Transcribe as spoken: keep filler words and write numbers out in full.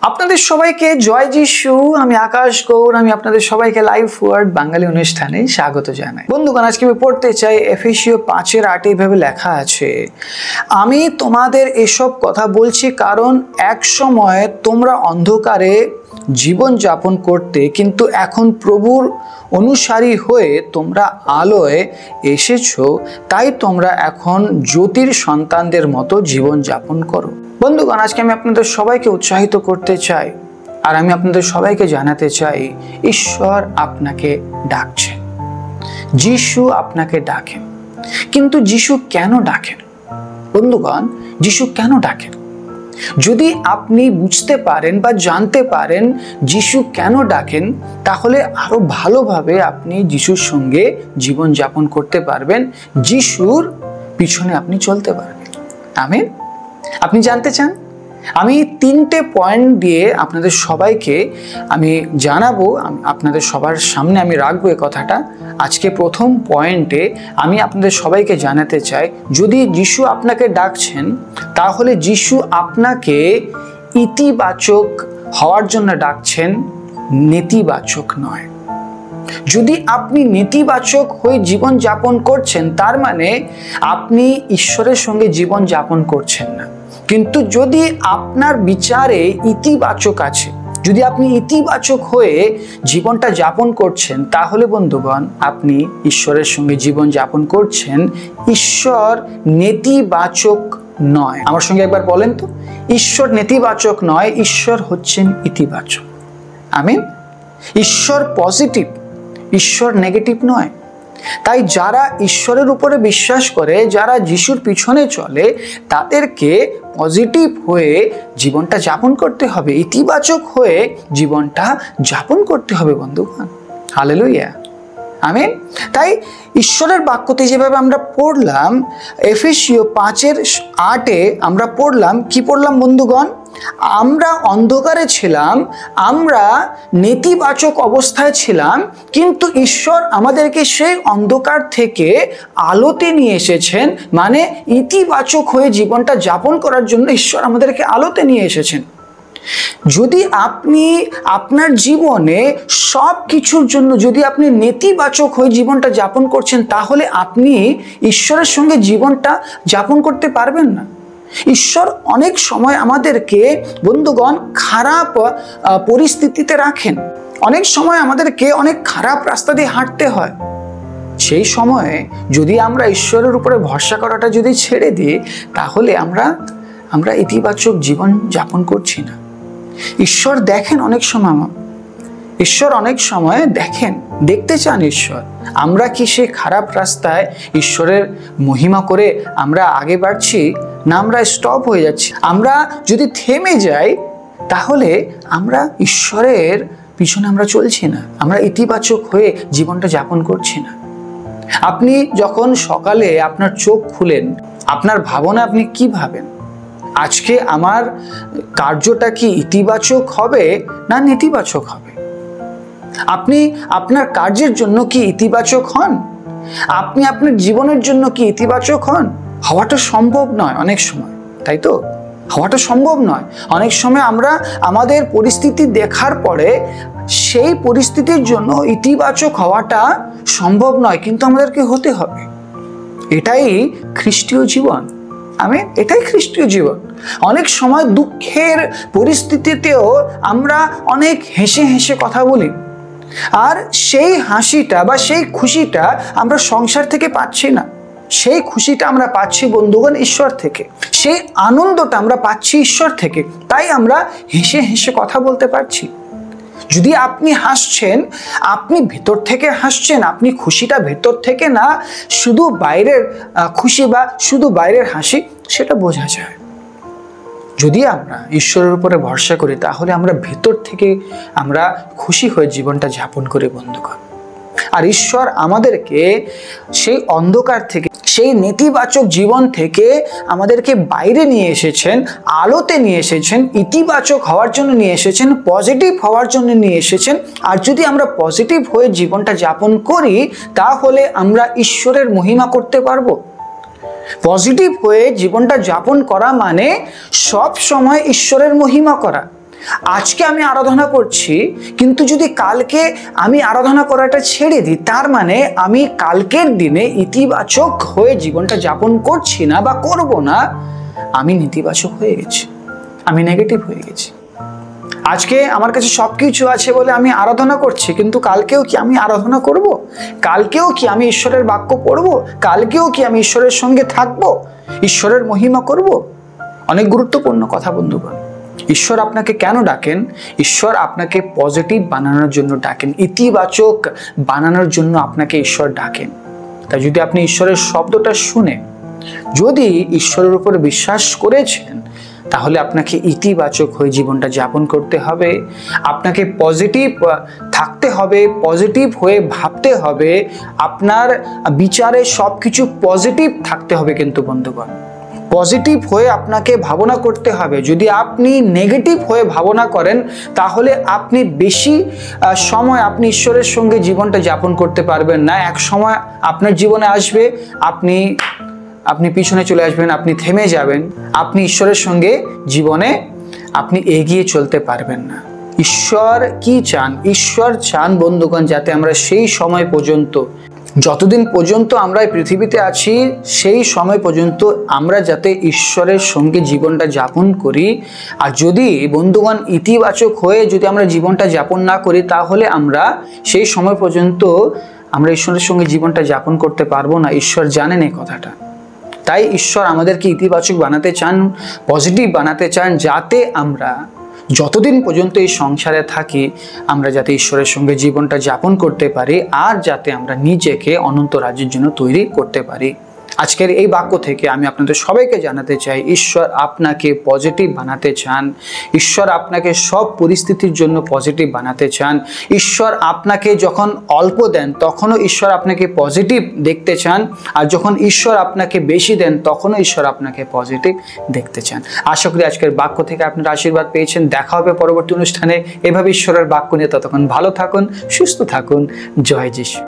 আপনাদের সবাইকে জয় যিশু। আমি আকাশ গৌর, আমি আপনাদের সবাইকে লাইভ ওয়ার্ড বাঙালি অনুষ্ঠানে স্বাগত জানাই। বন্ধুগণ, আজকে আমি পড়তে চাই এফেসীয় পাঁচের আটে এভাবে লেখা আছে, আমি তোমাদের এসব কথা বলছি কারণ এক সময় তোমরা অন্ধকারে জীবন যাপন করতে, কিন্তু এখন প্রভুর অনুসারী হয়ে তোমরা আলোয় এসেছো, তাই তোমরা এখন জ্যোতির সন্তানদের মতো জীবন যাপন করো। বন্ধুগণ, আজকে আমি আপনাদের সবাইকে উৎসাহিত করতে চাই, আর আমি আপনাদের সবাইকে জানাতে চাই, ঈশ্বর আপনাকে ডাকছেন, যিশু আপনাকে ডাকেন। কিন্তু যিশু কেন ডাকেন? বন্ধুগণ, যিশু কেন ডাকেন? যদি আপনি বুঝতে পারেন বা জানতে পারেন যিশু কেন ডাকেন, তাহলে আরো ভালোভাবে আপনি যিশুর সঙ্গে জীবন যাপন করতে পারবেন, যিশুর পিছনে আপনি চলতে পারবেন। আমেন। আপনি জানতে চান? আমি তিনটে পয়েন্ট দিয়ে আপনাদের সবাইকে আমি জানাবো, আপনাদের সবার সামনে আমি রাখবো এই কথাটা। আজকে প্রথম পয়েন্টে আমি আপনাদের সবাইকে জানাতে চাই, যদি যিশু আপনাকে ডাকছেন, তাহলে যিশু আপনাকে ইতিবাচক হওয়ার জন্য ডাকছেন, নেতিবাচক নয়। যদি আপনি নেতিবাচক হয়ে জীবন যাপন করছেন, তার মানে আপনি ঈশ্বরের সঙ্গে জীবন যাপন করছেন না। কিন্তু যদি আপনার বিচারে ইতিবাচক আছে, যদি আপনি ইতিবাচক হয়ে জীবনটা যাপন করছেন, তাহলে বন্ধুগণ আপনি ঈশ্বরের সঙ্গে জীবন যাপন করছেন। ঈশ্বর নেতিবাচক নয়। আমার সঙ্গে একবার বলেন তো, ঈশ্বর নেতিবাচক নয়, ঈশ্বর হচ্ছেন ইতিবাচক। আমিন। ঈশ্বর পজিটিভ, ঈশ্বর নেগেটিভ নয়। তাই যারা ঈশ্বরের উপরে বিশ্বাস করে, যারা যিশুর পিছনে চলে, তাদেরকে পজিটিভ হয়ে জীবনটা যাপন করতে হবে, ইতিবাচক হয়ে জীবনটা যাপন করতে হবে বন্ধুগণ। Hallelujah, amen. তাই ঈশ্বরের বাক্যতে যেভাবে আমরা পড়লাম, এফেসীয় পাঁচের আটে আমরা পড়লাম, কি পড়লাম বন্ধুগণ? আমরা অন্ধকারে ছিলাম, আমরা নেতিবাচক অবস্থায় ছিলাম, কিন্তু ঈশ্বর আমাদেরকে সেই অন্ধকার থেকে আলোতে নিয়ে এসেছেন। মানে ইতিবাচক হয়ে জীবনটা যাপন করার জন্য ঈশ্বর আমাদেরকে আলোতে নিয়ে এসেছেন। যদি আপনি আপনার জীবনে সব কিছুর জন্য যদি আপনি নেতিবাচক হয়ে জীবনটা যাপন করছেন, তাহলে আপনি ঈশ্বরের সঙ্গে জীবনটা যাপন করতে পারবেন না। ঈশ্বর অনেক সময় আমাদেরকে বন্ধুগণ খারাপ পরিস্থিতিতে রাখেন, অনেক সময় আমাদেরকে অনেক খারাপ রাস্তা দিয়ে হাঁটতে হয়। সেই সময়ে যদি আমরা ঈশ্বরের উপরে ভরসা করাটা যদি ছেড়ে দিই, তাহলে আমরা আমরা ইতিবাচক জীবন যাপন করছি না। ঈশ্বর দেখেন অনেক সময়, ঈশ্বর অনেক সময় দেখেন, দেখতে চান ঈশ্বর আমরা কি সে খারাপ রাস্তায় ঈশ্বরের মহিমা করে আমরা আগে বাড়ছি, না আমরা স্টপ হয়ে যাচ্ছি। আমরা যদি থেমে যাই, তাহলে আমরা ঈশ্বরের পিছনে আমরা চলছি না, আমরা ইতিবাচক হয়ে জীবনটা যাপন করছি না। আপনি যখন সকালে আপনার চোখ খুলেন, আপনার ভাবনা আপনি কি ভাবেন? আজকে আমার কার্যটা কি ইতিবাচক হবে না নেতিবাচক হবে? আপনি আপনার কার্যের জন্য কি ইতিবাচক হন? আপনি আপনার জীবনের জন্য কি ইতিবাচক হন? হওয়াটা সম্ভব নয় অনেক সময়, তাই তো? হওয়াটা সম্ভব নয়। অনেক সময় আমরা আমাদের পরিস্থিতি দেখার পরে সেই পরিস্থিতির জন্য ইতিবাচক হওয়াটা সম্ভব নয়, কিন্তু আমাদেরকে হতে হবে। এটাই খ্রিস্টীয় জীবন। আমি এটাই খ্রিস্টীয় জীবন। অনেক সময় দুঃখের পরিস্থিতিতেও আমরা অনেক হেসে হেসে কথা বলি, আর সেই হাসিটা বা সেই খুশিটা আমরা সংসার থেকে পাচ্ছি না। সেই খুশিটা আমরা পাচ্ছি বন্ধুগণ ঈশ্বর থেকে, সেই আনন্দটা আমরা পাচ্ছি ঈশ্বর থেকে। তাই আমরা হেসে হেসে কথা বলতে পারছি। যদি আপনি হাসছেন, আপনি ভেতর থেকে হাসছেন, আপনি খুশিটা ভেতর থেকে না শুধু বাইরের খুশি বা শুধু বাইরের হাসি, সেটা বোঝা যায়। যদি আমরা ঈশ্বরের উপরে ভরসা করি, তাহলে আমরা ভেতর থেকে আমরা খুশি হয়ে জীবনটা যাপন করি বন্ধুগণ। আর ঈশ্বর আমাদেরকে সেই অন্ধকার থেকে, সেই নেতিবাচক জীবন থেকে আমাদেরকে বাইরে নিয়ে এসেছেন, আলোতে নিয়ে এসেছেন, ইতিবাচক হওয়ার জন্য নিয়ে এসেছেন, পজিটিভ হওয়ার জন্য নিয়ে এসেছেন। আর যদি আমরা পজিটিভ হয়ে জীবনটা যাপন করি, তাহলে আমরা ঈশ্বরের মহিমা করতে পারবো। পজিটিভ হয়ে জীবনটা যাপন করা মানে সব সময় ঈশ্বরের মহিমা করা। আজকে আমি আরাধনা করছি, কিন্তু যদি কালকে আমি আরাধনা করাটা ছেড়ে দিই, তার মানে আমি কালকের দিনে ইতিবাচক হয়ে জীবনটা যাপন করছি না বা করব না, আমি নেতিবাচক হয়ে গেছি, আমি নেগেটিভ হয়ে গেছি। আজকে আমার কাছে সব কিছু আছে বলে আমি আরাধনা করছি, কিন্তু কালকেও কি আমি আরাধনা করব? কালকেও কি আমি ঈশ্বরের বাক্য পড়ব? কালকেও কি আমি ঈশ্বরের সঙ্গে থাকব, ঈশ্বরের মহিমা করব? অনেক গুরুত্বপূর্ণ কথা বন্ধুগণ। ঈশ্বর আপনাকে কেন ডাকেন? ঈশ্বর আপনাকে পজিটিভ বানানোর জন্য ডাকেন, ইতিবাচক বানানোর জন্য আপনাকে ঈশ্বর ডাকেন। তাই যদি আপনি ঈশ্বরের শব্দটা শুনে যদি ঈশ্বরের উপর বিশ্বাস করেছেন, তাহলে আপনাকে ইতিবাচক হয়ে জীবনটা যাপন করতে হবে, আপনাকে পজিটিভ থাকতে হবে, পজিটিভ হয়ে ভাবতে হবে, আপনার বিচারে সব কিছু পজিটিভ থাকতে হবে। কিন্তু বন্ধুগণ, পজিটিভ হয়ে আপনাকে ভাবনা করতে হবে। যদি আপনি নেগেটিভ হয়ে ভাবনা করেন, তাহলে আপনি বেশি সময় আপনি ঈশ্বরের সঙ্গে জীবনটা যাপন করতে পারবেন না। এক সময় আপনার জীবনে আসবে, আপনি আপনি পিছনে চলে আসবেন, আপনি থেমে যাবেন, আপনি ঈশ্বরের সঙ্গে জীবনে আপনি এগিয়ে চলতে পারবেন না। ঈশ্বর কি চান? ঈশ্বর চান বন্ধুগণ, যাতে আমরা সেই সময় পর্যন্ত, যতদিন পর্যন্ত আমরা এই পৃথিবীতে আছি, সেই সময় পর্যন্ত আমরা যাতে ঈশ্বরের সঙ্গে জীবনটা যাপন করি। আর যদি বন্ধুগণ ইতিবাচক হয়ে যদি আমরা জীবনটা যাপন না করি, তাহলে আমরা সেই সময় পর্যন্ত আমরা ঈশ্বরের সঙ্গে জীবনটা যাপন করতে পারবো না। ঈশ্বর জানেন এই কথাটা। তাই ঈশ্বর আমাদেরকে ইতিবাচক বানাতে চান, পজিটিভ বানাতে চান, যাতে আমরা যতদিন পর্যন্ত এই সংসারে থাকি, আমরা যাতে ঈশ্বরের সঙ্গে জীবনটা যাপন করতে পারি, আর যাতে আমরা নিজেকে অনন্ত রাজ্যের জন্য তৈরি করতে পারি। আজকের এই বাক্য থেকে আমি আপনাদের সবাইকে জানাতে চাই, ঈশ্বর আপনাকে পজিটিভ বানাতে চান, ঈশ্বর আপনাকে সব পরিস্থিতির জন্য পজিটিভ বানাতে চান। ঈশ্বর আপনাকে যখন অল্প দেন, তখনও ঈশ্বর আপনাকে পজিটিভ দেখতে চান, আর যখন ঈশ্বর আপনাকে বেশি দেন, তখনও ঈশ্বর আপনাকে পজিটিভ দেখতে চান। আশা করি আজকের বাক্য থেকে আপনারা আশীর্বাদ পেয়েছেন। দেখা হবে পরবর্তী অনুষ্ঠানে এভাবে ঈশ্বরের বাক্য নিয়ে। ততক্ষণ ভালো থাকুন, সুস্থ থাকুন। জয় যিশু।